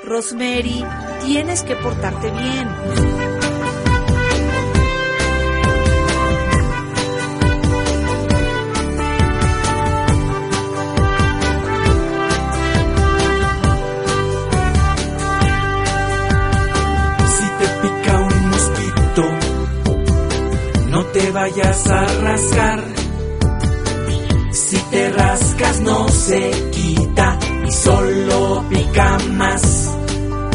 Rosemary, tienes que portarte bien. Si te pica un mosquito, no te vayas a rascar. Si te rascas no se quita y solo pica más.